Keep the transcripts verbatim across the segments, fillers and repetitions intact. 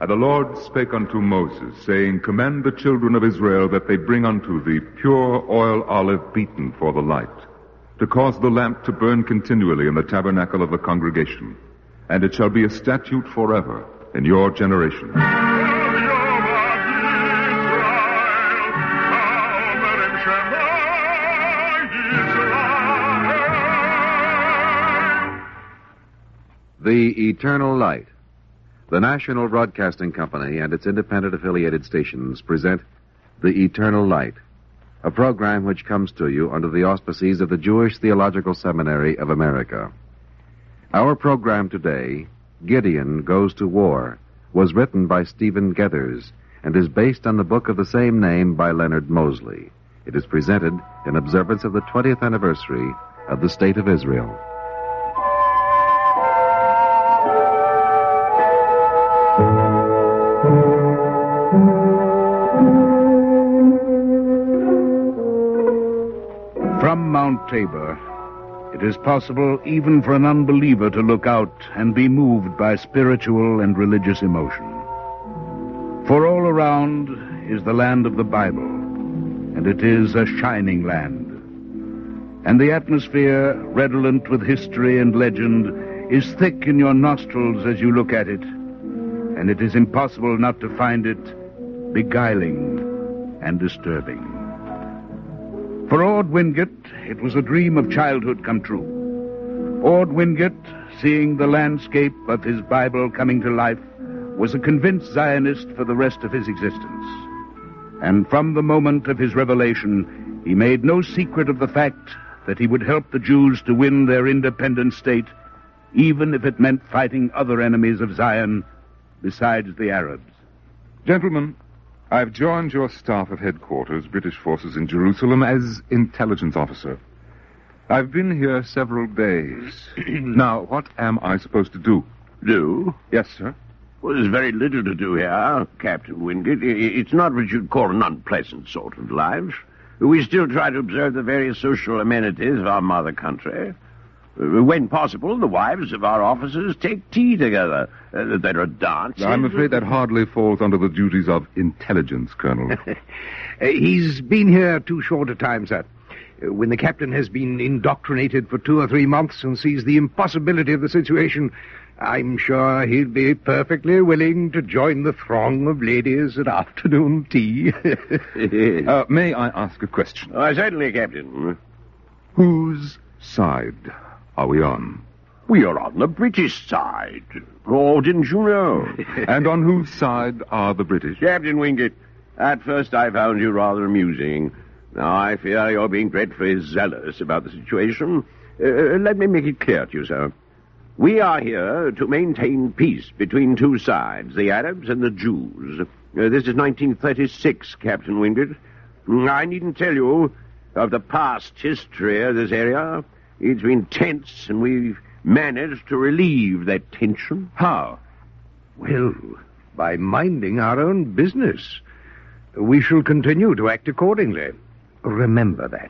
And the Lord spake unto Moses, saying, Command the children of Israel that they bring unto thee pure oil olive beaten for the light, to cause the lamp to burn continually in the tabernacle of the congregation. And it shall be a statute forever in your generation. The Eternal Light. The National Broadcasting Company and its independent affiliated stations present The Eternal Light, a program which comes to you under the auspices of the Jewish Theological Seminary of America. Our program today, Gideon Goes to War, was written by Stephen Gethers and is based on the book of the same name by Leonard Mosley. It is presented in observance of the twentieth anniversary of the State of Israel. From Mount Tabor, it is possible even for an unbeliever to look out and be moved by spiritual and religious emotion. For all around is the land of the Bible, and it is a shining land. And the atmosphere, redolent with history and legend, is thick in your nostrils as you look at it, and it is impossible not to find it beguiling and disturbing. For Ord Wingate, it was a dream of childhood come true. Ord Wingate, seeing the landscape of his Bible coming to life, was a convinced Zionist for the rest of his existence. And from the moment of his revelation, he made no secret of the fact that he would help the Jews to win their independent state, even if it meant fighting other enemies of Zion besides the Arabs. Gentlemen, I've joined your staff of headquarters, British forces in Jerusalem, as intelligence officer. I've been here several days. Now, what am I supposed to do? Do? Yes, sir. Well, there's very little to do here, Captain Wingate. It's not what you'd call an unpleasant sort of life. We still try to observe the various social amenities of our mother country. When possible, the wives of our officers take tea together. Uh, there are dances. I'm afraid that hardly falls under the duties of intelligence, Colonel. uh, he's been here too short a time, sir. Uh, when the captain has been indoctrinated for two or three months and sees the impossibility of the situation, I'm sure he'll be perfectly willing to join the throng of ladies at afternoon tea. uh, may I ask a question? Oh, certainly, Captain. Whose side are we on? We are on the British side. Oh, didn't you know? And on whose side are the British? Captain Wingate, at first I found you rather amusing. Now I fear you're being dreadfully zealous about the situation. Uh, let me make it clear to you, sir. We are here to maintain peace between two sides, the Arabs and the Jews. Uh, this is nineteen thirty-six, Captain Wingate. I needn't tell you of the past history of this area. It's been tense, and we've managed to relieve that tension. How? Well, by minding our own business. We shall continue to act accordingly. Remember that.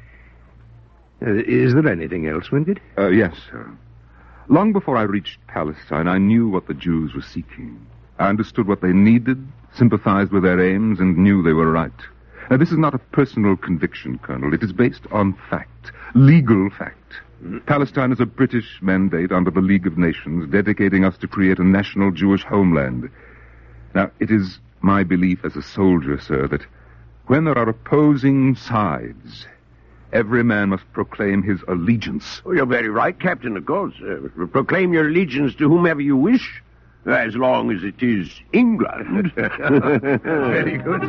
Uh, is there anything else, Wingate? Uh, yes, sir. Long before I reached Palestine, I knew what the Jews were seeking. I understood what they needed, sympathized with their aims, and knew they were right. Now, this is not a personal conviction, Colonel. It is based on fact, legal fact. Mm. Palestine is a British mandate under the League of Nations, dedicating us to create a national Jewish homeland. Now, it is my belief as a soldier, sir, that when there are opposing sides, every man must proclaim his allegiance. Oh, you're very right, Captain, of course. Uh, proclaim your allegiance to whomever you wish, as long as it is England. Very good.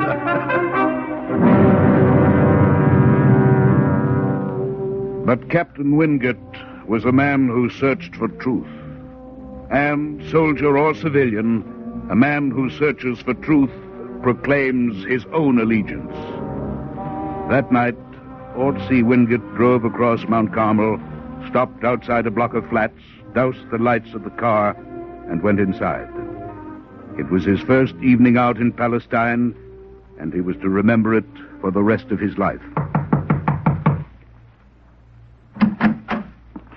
But Captain Wingate was a man who searched for truth. And, soldier or civilian, a man who searches for truth proclaims his own allegiance. That night, Ord C. Wingate drove across Mount Carmel, stopped outside a block of flats, doused the lights of the car, and went inside. It was his first evening out in Palestine, and he was to remember it for the rest of his life.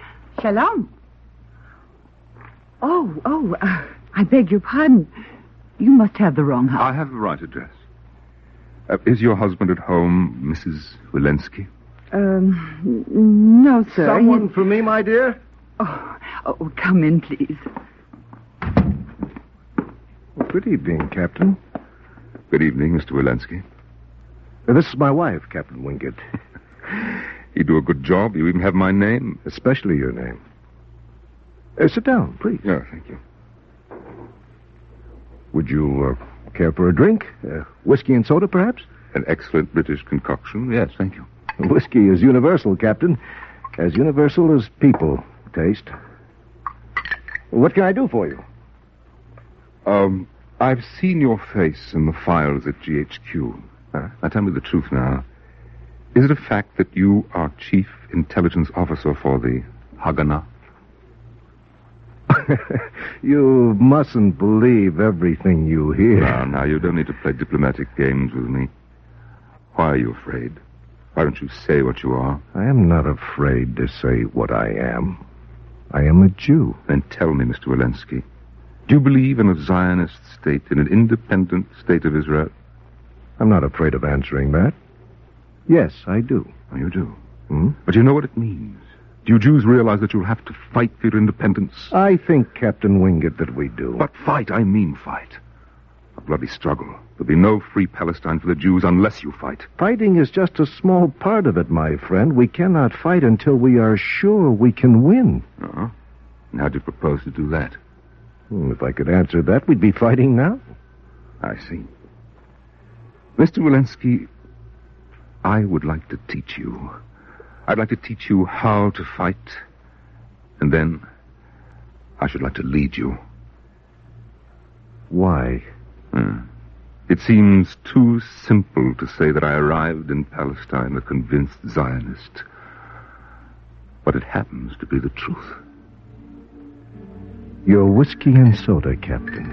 Shalom. Oh, oh, uh, I beg your pardon. You must have the wrong house. I have the right address. Uh, is your husband at home, Missus Wilensky? Um, no, sir. Someone He... for me, my dear? Oh, oh, come in, please. Well, good evening, Captain. Good evening, Mister Wilensky. Uh, this is my wife, Captain Wingate. You do a good job. You even have my name. Especially your name. Uh, sit down, please. Yeah, thank you. Would you uh, care for a drink? Uh, whiskey and soda, perhaps? An excellent British concoction. Yes, thank you. Whiskey is universal, Captain. As universal as people taste. What can I do for you? Um, I've seen your face in the files at G H Q. Uh, now tell me the truth now. Is it a fact that you are Chief Intelligence Officer for the Haganah? You mustn't believe everything you hear. Now, now, you don't need to play diplomatic games with me. Why are you afraid? Why don't you say what you are? I am not afraid to say what I am. I am a Jew. Then tell me, Mister Wilensky, do you believe in a Zionist state, in an independent state of Israel? I'm not afraid of answering that. Yes, I do. Oh, you do? Hmm? But you know what it means. Do you Jews realize that you'll have to fight for your independence? I think, Captain Wingate, that we do. But fight, I mean fight. A bloody struggle. There'll be no free Palestine for the Jews unless you fight. Fighting is just a small part of it, my friend. We cannot fight until we are sure we can win. Uh-huh. And how do you propose to do that? Hmm, if I could answer that, we'd be fighting now. I see. Mister Wilensky, I would like to teach you. I'd like to teach you how to fight, and then I should like to lead you. Why? Hmm. It seems too simple to say that I arrived in Palestine a convinced Zionist. But it happens to be the truth. Your whiskey and soda, Captain.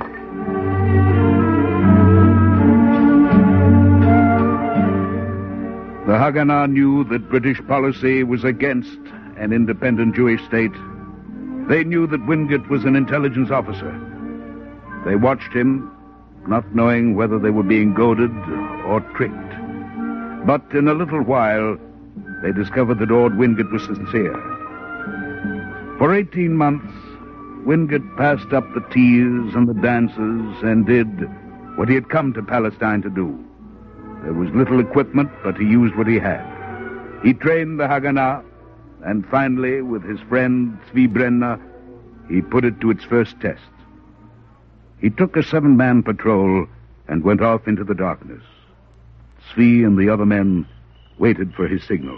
The Haganah knew that British policy was against an independent Jewish state. They knew that Wingate was an intelligence officer. They watched him, not knowing whether they were being goaded or tricked. But in a little while, they discovered that Ord Wingate was sincere. For eighteen months, Wingate passed up the teas and the dances and did what he had come to Palestine to do. There was little equipment, but he used what he had. He trained the Haganah, and finally, with his friend Zvi Brenner, he put it to its first test. He took a seven-man patrol and went off into the darkness. Zvi and the other men waited for his signal.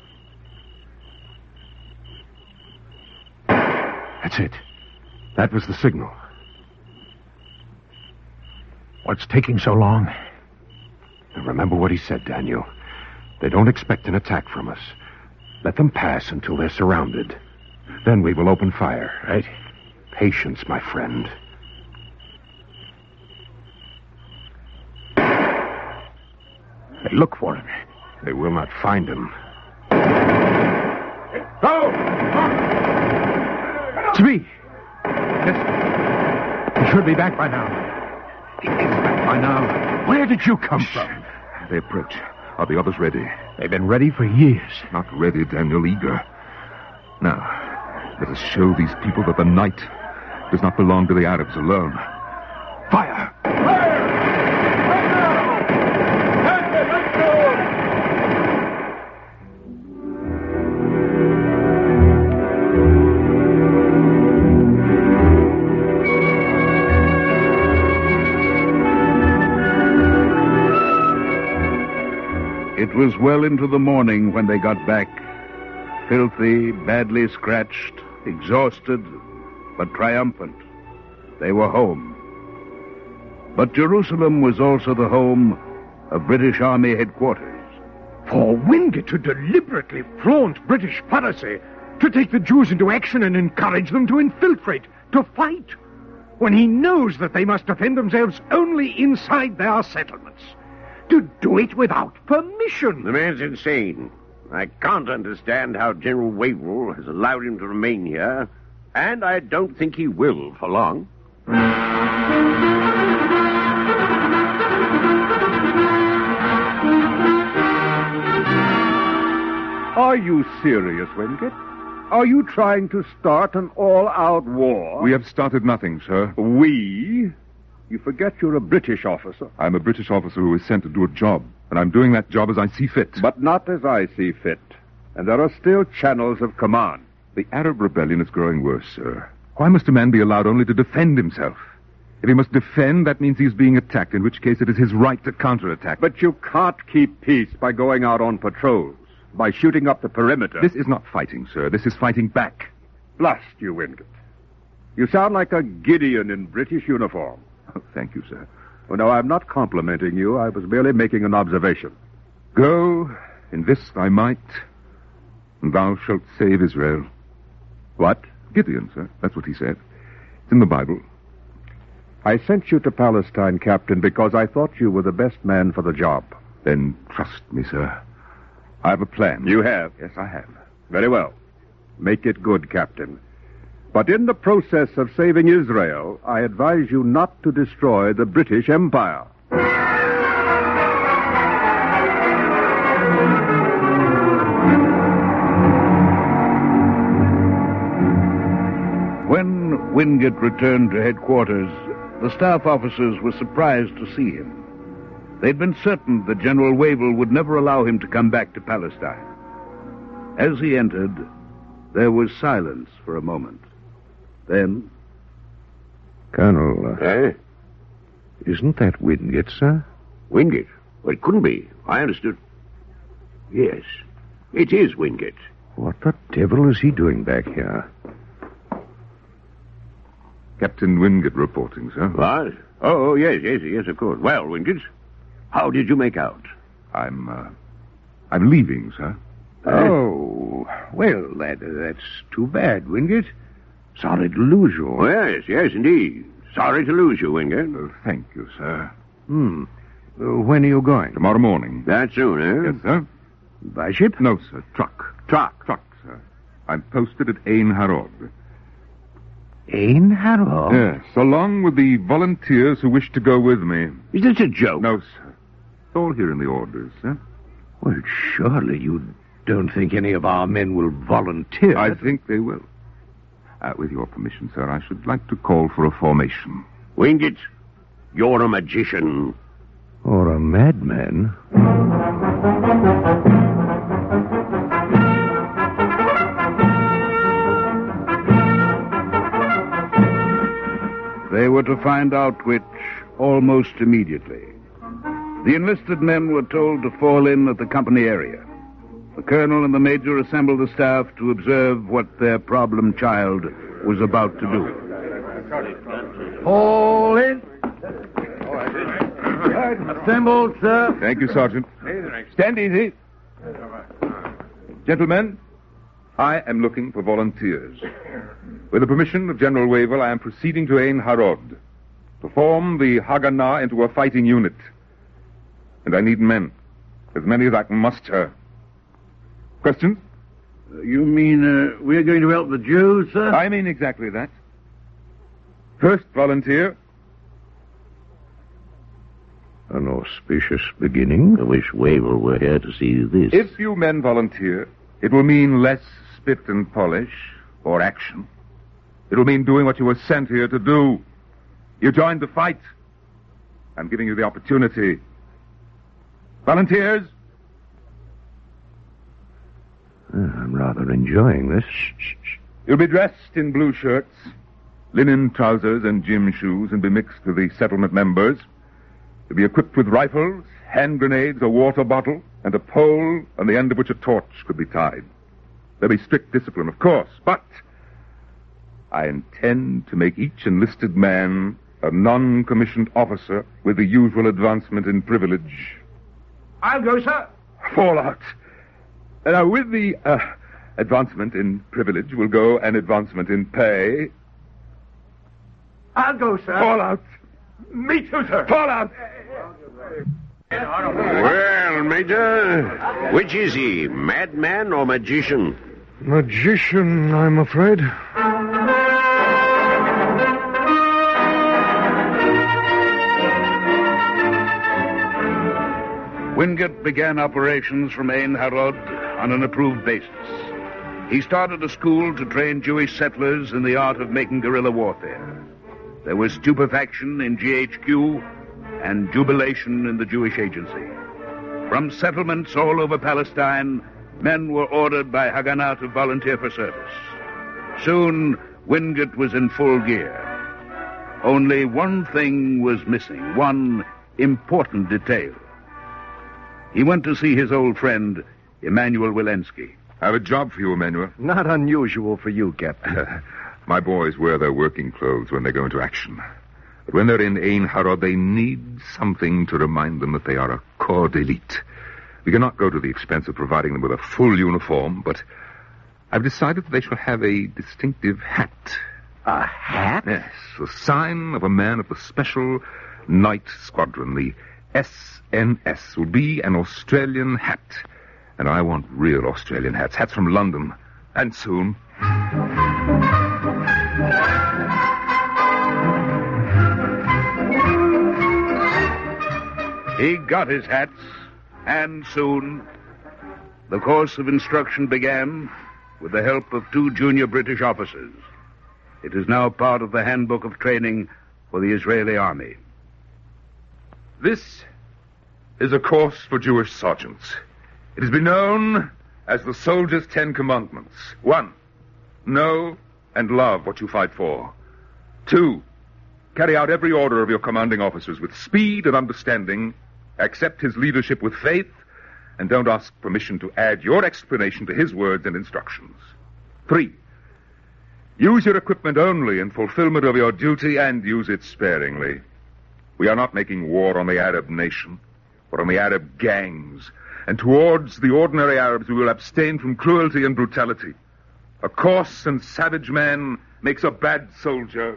That's it. That was the signal. What's taking so long? Remember what he said, Daniel. They don't expect an attack from us. Let them pass until they're surrounded. Then we will open fire. Right? Patience, my friend. They look for him. They will not find him. Go! Zvi! Yes. He should be back by now. He's back by now. Where did you come from? They approach. Are the others ready? They've been ready for years. Not ready, Daniel, eager. Now, let us show these people that the night does not belong to the Arabs alone. Fire! It was well into the morning when they got back. Filthy, badly scratched, exhausted, but triumphant. They were home. But Jerusalem was also the home of British Army headquarters. For Wingate to deliberately flaunt British policy, to take the Jews into action and encourage them to infiltrate, to fight, when he knows that they must defend themselves only inside their settlements. To do it without permission. The man's insane. I can't understand how General Wavell has allowed him to remain here, and I don't think he will for long. Are you serious, Wingate? Are you trying to start an all-out war? We have started nothing, sir. We? You forget you're a British officer. I'm a British officer who is sent to do a job, and I'm doing that job as I see fit. But not as I see fit. And there are still channels of command. The Arab rebellion is growing worse, sir. Why must a man be allowed only to defend himself? If he must defend, that means he's being attacked, in which case it is his right to counterattack. But you can't keep peace by going out on patrols, by shooting up the perimeter. This is not fighting, sir. This is fighting back. Blast you, Wingate. You sound like a Gideon in British uniform. Oh, thank you, sir. Well, no, I'm not complimenting you. I was merely making an observation. Go, in this thy might, and thou shalt save Israel. What? Gideon, sir. That's what he said. It's in the Bible. I sent you to Palestine, Captain, because I thought you were the best man for the job. Then trust me, sir. I have a plan. You have? Yes, I have. Very well. Make it good, Captain. But in the process of saving Israel, I advise you not to destroy the British Empire. When Wingate returned to headquarters, the staff officers were surprised to see him. They'd been certain that General Wavell would never allow him to come back to Palestine. As he entered, there was silence for a moment. Then... Colonel... Uh, eh? Isn't that Wingate, sir? Wingate? Well, it couldn't be. I understood. Yes, it is Wingate. What the devil is he doing back here? Captain Wingate reporting, sir. What? Oh, yes, yes, yes, of course. Well, Wingate, how did you make out? I'm, uh, I'm leaving, sir. Oh, well, that, that's too bad, Wingate. Sorry to lose you. Oh, yes, yes, indeed. Sorry to lose you, Wingate. Uh, thank you, sir. Hmm. Uh, when are you going? Tomorrow morning. That soon, eh? Yes, sir. By ship? No, sir. Truck. Truck? Truck, sir. I'm posted at Ein Harod. Ein Harod? Yes, along with the volunteers who wish to go with me. Is this a joke? No, sir. It's all here in the orders, sir. Well, surely you don't think any of our men will volunteer? I think they will. Uh, with your permission, sir, I should like to call for a formation. Wingate, you're a magician. Or a madman. They were to find out which almost immediately. The enlisted men were told to fall in at the company area. The colonel and the major assembled the staff to observe what their problem child was about to do. Fall in. Assembled, sir. Thank you, Sergeant. Stand easy. Gentlemen, I am looking for volunteers. With the permission of General Wavell, I am proceeding to Ein Harod to form the Haganah into a fighting unit. And I need men, as many as I can muster. Questions? Uh, you mean uh, we're going to help the Jews, sir? I mean exactly that. First volunteer. An auspicious beginning. I wish Wavell were here to see this. If you men volunteer, it will mean less spit and polish or action. It will mean doing what you were sent here to do. You joined the fight. I'm giving you the opportunity. Volunteers? I'm rather enjoying this. Shh, shh, shh. You'll be dressed in blue shirts, linen trousers, and gym shoes, and be mixed with the settlement members. You'll be equipped with rifles, hand grenades, a water bottle, and a pole on the end of which a torch could be tied. There'll be strict discipline, of course, but I intend to make each enlisted man a non-commissioned officer with the usual advancement in privilege. I'll go, sir. Fall out. Now, with the uh, advancement in privilege will go an advancement in pay. I'll go, sir. Fall out. Me too, sir. Fall out. Well, Major, which is he, madman or magician? Magician, I'm afraid. Wingate began operations from Ein Harod on an approved basis. He started a school to train Jewish settlers in the art of making guerrilla warfare. There was stupefaction in G H Q and jubilation in the Jewish Agency. From settlements all over Palestine, men were ordered by Haganah to volunteer for service. Soon, Wingate was in full gear. Only one thing was missing, one important detail. He went to see his old friend, Emanuel Wilensky. I have a job for you, Emanuel. Not unusual for you, Captain. My boys wear their working clothes when they go into action. But when they're in Ein Harod, they need something to remind them that they are a corps d'elite. We cannot go to the expense of providing them with a full uniform, but I've decided that they shall have a distinctive hat. A hat? Yes, the sign of a man of the Special Night Squadron. The S N S will be an Australian hat. And I want real Australian hats, hats from London, and soon. He got his hats, and soon the course of instruction began with the help of two junior British officers. It is now part of the handbook of training for the Israeli army. This is a course for Jewish sergeants. It has been known as the Soldier's Ten Commandments. One, know and love what you fight for. Two, carry out every order of your commanding officers with speed and understanding, accept his leadership with faith, and don't ask permission to add your explanation to his words and instructions. Three, use your equipment only in fulfillment of your duty and use it sparingly. We are not making war on the Arab nation, but on the Arab gangs. And towards the ordinary Arabs, we will abstain from cruelty and brutality. A coarse and savage man makes a bad soldier.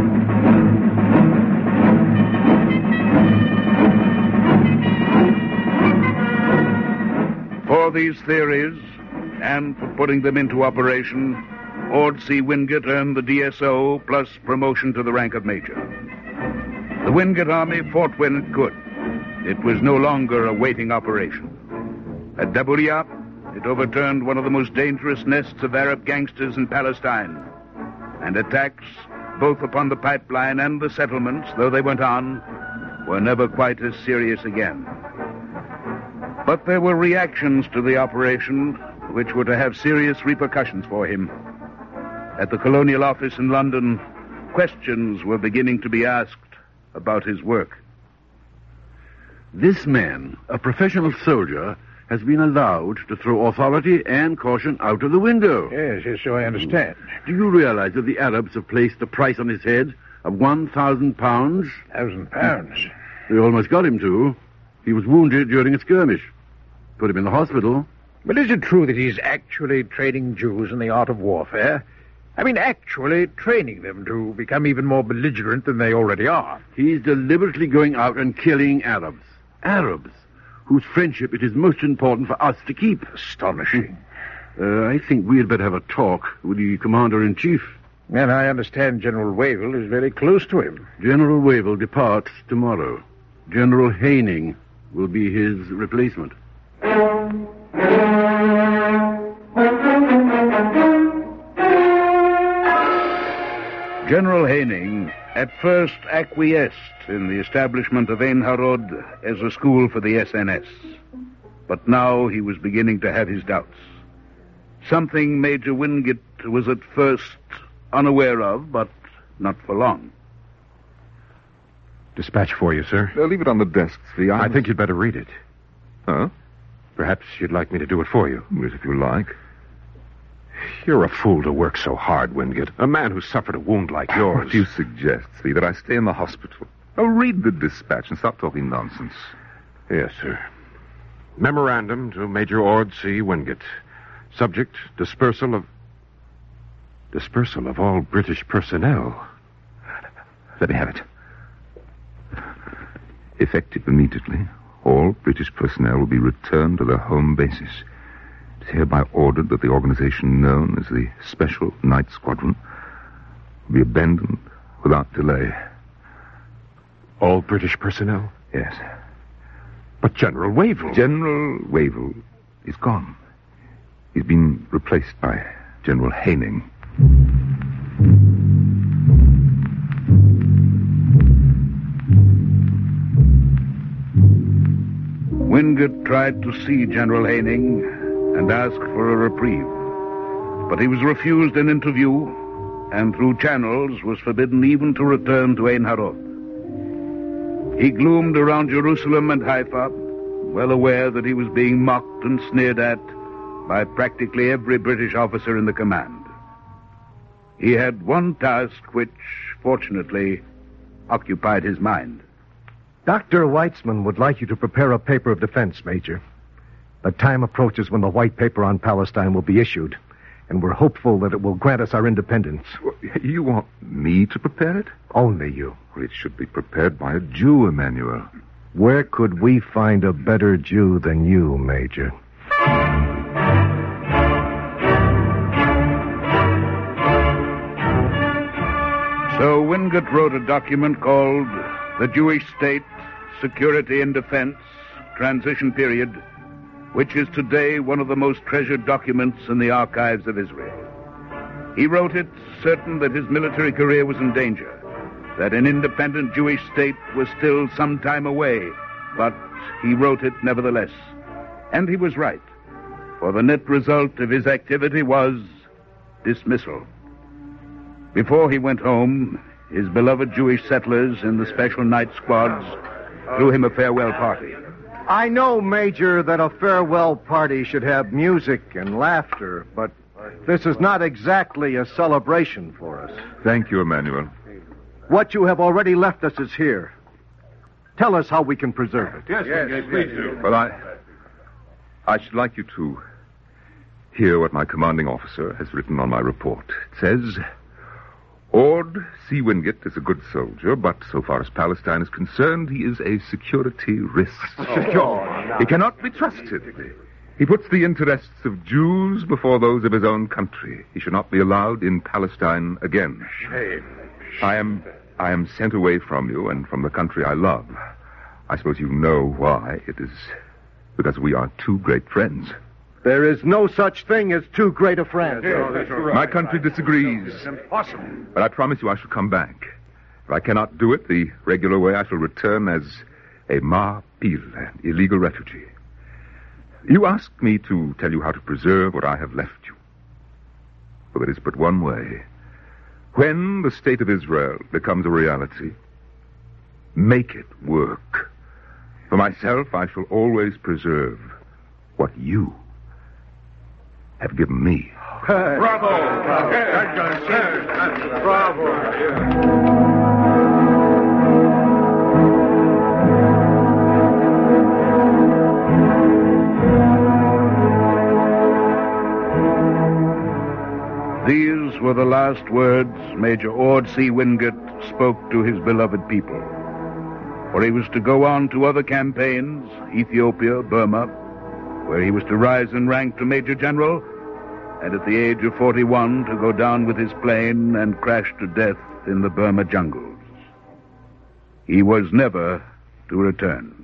For these theories, and for putting them into operation, Ord C. Wingate earned the D S O plus promotion to the rank of major. The Wingate Army fought when it could. It was no longer a waiting operation. At Daburia, it overturned one of the most dangerous nests of Arab gangsters in Palestine. And attacks, both upon the pipeline and the settlements, though they went on, were never quite as serious again. But there were reactions to the operation which were to have serious repercussions for him. At the Colonial Office in London, questions were beginning to be asked about his work. This man, a professional soldier, has been allowed to throw authority and caution out of the window. Yes, yes, so I understand. Do you realize that the Arabs have placed a price on his head of one thousand pounds? Thousand pounds? They almost got him to. He was wounded during a skirmish. Put him in the hospital. But is it true that he's actually training Jews in the art of warfare? I mean, actually training them to become even more belligerent than they already are. He's deliberately going out and killing Arabs. Arabs, whose friendship it is most important for us to keep. Astonishing. Uh, I think we had better have a talk with the Commander-in-Chief. And I understand General Wavell is very close to him. General Wavell departs tomorrow. General Haining will be his replacement. General Haining at first acquiesced in the establishment of Ein Harod as a school for the S N S. But now he was beginning to have his doubts. Something Major Wingate was at first unaware of, but not for long. Dispatch for you, sir. They'll leave it on the desk, see. I think you'd better read it. Huh? Perhaps you'd like me to do it for you. Yes, if you like. You're a fool to work so hard, Wingate. A man who suffered a wound like yours. What do you suggest, Slee? That I stay in the hospital? Oh, read the dispatch and stop talking nonsense. Yes, sir. Memorandum to Major Ord C. Wingate. Subject, dispersal of... Dispersal of all British personnel. Let me have it. Effective immediately, all British personnel will be returned to their home bases. It is hereby ordered that the organization known as the Special Night Squadron will be abandoned without delay. All British personnel? Yes. But General Wavell... General Wavell is gone. He's been replaced by General Haining. Wingate tried to see General Haining and ask for a reprieve, but he was refused an interview and through channels was forbidden even to return to Ein Haroth. He gloomed around Jerusalem and Haifa, well aware that he was being mocked and sneered at by practically every British officer in the command. He had one task which, fortunately, occupied his mind. Doctor Weitzman would like you to prepare a paper of defense, Major. The time approaches when the white paper on Palestine will be issued, and we're hopeful that it will grant us our independence. You want me to prepare it? Only you. Well, it should be prepared by a Jew, Emmanuel. Where could we find a better Jew than you, Major? So Wingate wrote a document called The Jewish State, Security and Defense, Transition Period, which is today one of the most treasured documents in the archives of Israel. He wrote it certain that his military career was in danger, that an independent Jewish state was still some time away, but he wrote it nevertheless. And he was right, for the net result of his activity was dismissal. Before he went home, his beloved Jewish settlers in the special night squads threw him a farewell party. I know, Major, that a farewell party should have music and laughter, but this is not exactly a celebration for us. Thank you, Emmanuel. What you have already left us is here. Tell us how we can preserve it. Yes, yes, yes, please do. Well, I... I should like you to hear what my commanding officer has written on my report. It says... Ord C. Wingate is a good soldier, but so far as Palestine is concerned, he is a security risk. Oh, he cannot be trusted. He puts the interests of Jews before those of his own country. He should not be allowed in Palestine again. Shame. I am, I am sent away from you and from the country I love. I suppose you know why. It is because we are two great friends. There is no such thing as too great a friend. Yes, that's right. My country disagrees. It's impossible. But I promise you I shall come back. If I cannot do it the regular way, I shall return as a Ma'pil, an illegal refugee. You asked me to tell you how to preserve what I have left you. Well, there is but one way. When the state of Israel becomes a reality, make it work. For myself, I shall always preserve what you have given me. Bravo! Bravo! These were the last words Major Ord C. Wingate spoke to his beloved people. For he was to go on to other campaigns, Ethiopia, Burma, where he was to rise in rank to Major General, and at the age of forty-one to go down with his plane and crash to death in the Burma jungles. He was never to return.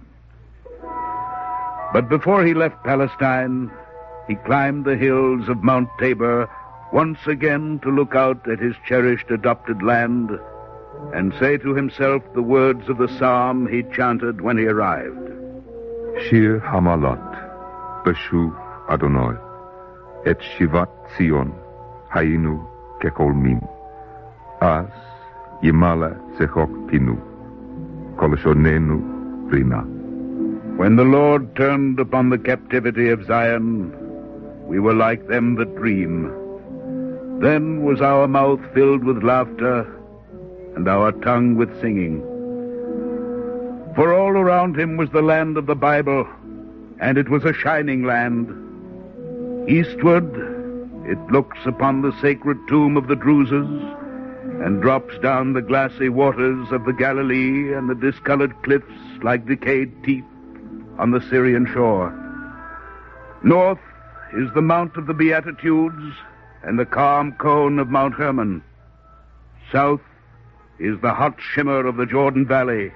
But before he left Palestine, he climbed the hills of Mount Tabor once again to look out at his cherished adopted land and say to himself the words of the psalm he chanted when he arrived. Shir Hamalot, Beshuv Adonai, Et Shivat Zion, Hayinu Kekolmim, As Yimala Sechok Pinu, Kolashonenu Rina. When the Lord turned upon the captivity of Zion, we were like them that dream. Then was our mouth filled with laughter, and our tongue with singing. For all around him was the land of the Bible, and it was a shining land. Eastward, it looks upon the sacred tomb of the Druses, and drops down the glassy waters of the Galilee and the discolored cliffs like decayed teeth on the Syrian shore. North is the Mount of the Beatitudes and the calm cone of Mount Hermon. South is the hot shimmer of the Jordan Valley.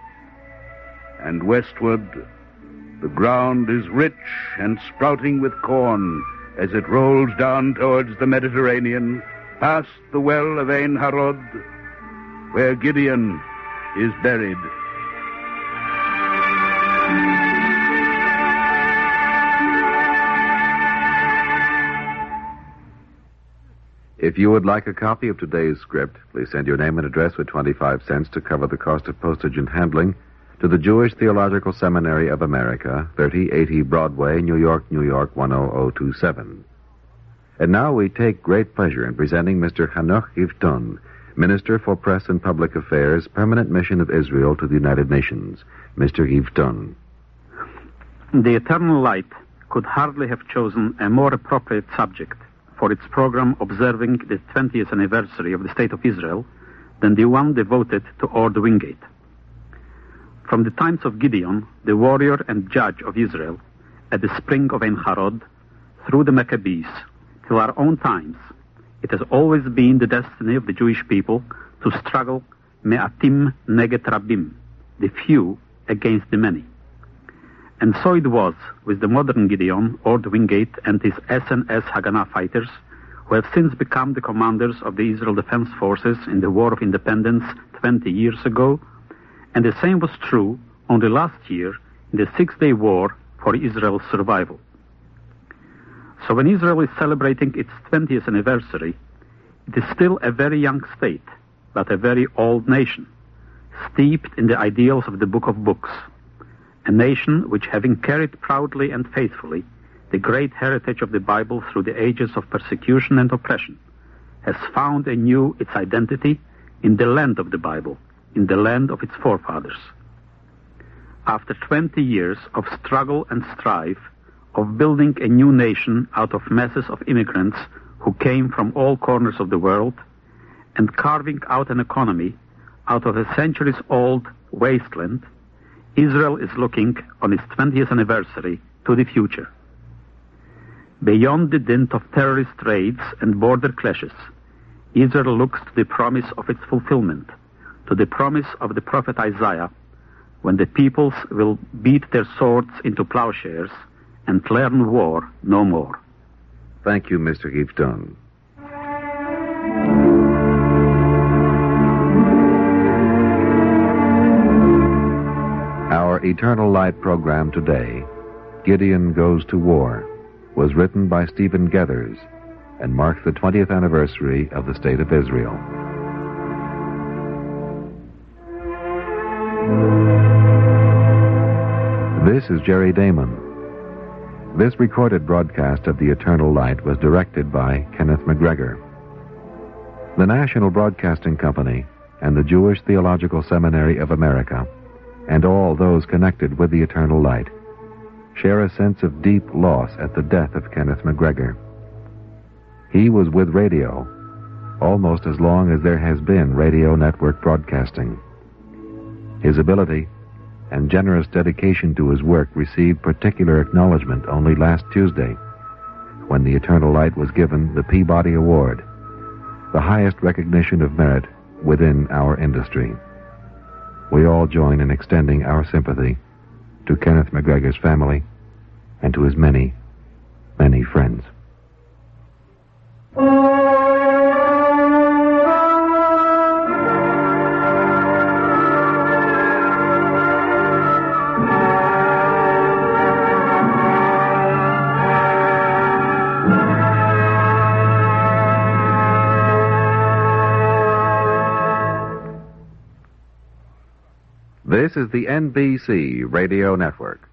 And westward, the ground is rich and sprouting with corn, as it rolls down towards the Mediterranean, past the well of Ein Harod, where Gideon is buried. If you would like a copy of today's script, please send your name and address with twenty-five cents to cover the cost of postage and handling to the Jewish Theological Seminary of America, thirty eighty Broadway, New York, New York, one oh oh two seven. And now we take great pleasure in presenting Mister Hanoch Gifton, Minister for Press and Public Affairs, Permanent Mission of Israel to the United Nations. Mister Gifton. The Eternal Light could hardly have chosen a more appropriate subject for its program observing the twentieth anniversary of the State of Israel than the one devoted to Ord Wingate. From the times of Gideon, the warrior and judge of Israel, at the spring of Ein Harod, through the Maccabees, till our own times, it has always been the destiny of the Jewish people to struggle me'atim neget rabim, the few against the many. And so it was with the modern Gideon, Ord Wingate, and his S N S Haganah fighters, who have since become the commanders of the Israel Defense Forces in the War of Independence twenty years ago, and the same was true only last year in the Six-Day War for Israel's survival. So when Israel is celebrating its twentieth anniversary, it is still a very young state, but a very old nation, steeped in the ideals of the Book of Books, a nation which, having carried proudly and faithfully the great heritage of the Bible through the ages of persecution and oppression, has found anew its identity in the land of the Bible, in the land of its forefathers. After twenty years of struggle and strife, of building a new nation out of masses of immigrants who came from all corners of the world, and carving out an economy out of a centuries-old wasteland, Israel is looking on its twentieth anniversary to the future. Beyond the dint of terrorist raids and border clashes, Israel looks to the promise of its fulfillment, to the promise of the prophet Isaiah, when the peoples will beat their swords into plowshares and learn war no more. Thank you, Mister Gifton. Our Eternal Light program today, Gideon Goes to War, was written by Stephen Gethers and marks the twentieth anniversary of the State of Israel. This is Jerry Damon. This recorded broadcast of the Eternal Light was directed by Kenneth McGregor. The National Broadcasting Company and the Jewish Theological Seminary of America, and all those connected with the Eternal Light, share a sense of deep loss at the death of Kenneth McGregor. He was with radio almost as long as there has been radio network broadcasting. His ability and generous dedication to his work received particular acknowledgement only last Tuesday, when the Eternal Light was given the Peabody Award, the highest recognition of merit within our industry. We all join in extending our sympathy to Kenneth McGregor's family and to his many, many friends. This is the N B C Radio Network.